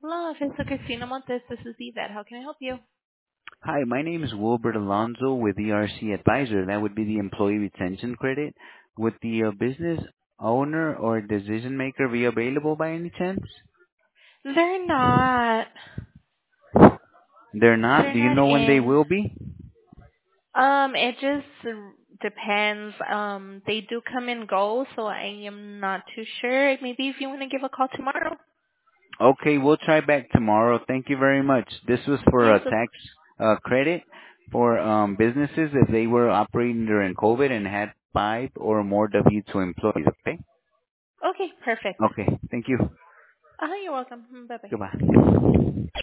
Hello, if it's Christina Montes, this is Yvette. How can I help you? Hi, my name is Wilbert Alonzo with ERC Advisor. That would be the employee retention credit. Would the business owner or decision maker be available by any chance? They're not. They're not. They're Do you not know when they in. will be? It just depends. They do come and go, so I am not too sure. Maybe if you want to give a call tomorrow. Okay, we'll try back tomorrow. Thank you very much. This was for Yes. a tax credit for businesses if they were operating during COVID and had 5 or more W-2 employees. Okay? Okay, perfect. Okay, thank you. You're welcome. Bye bye. Goodbye.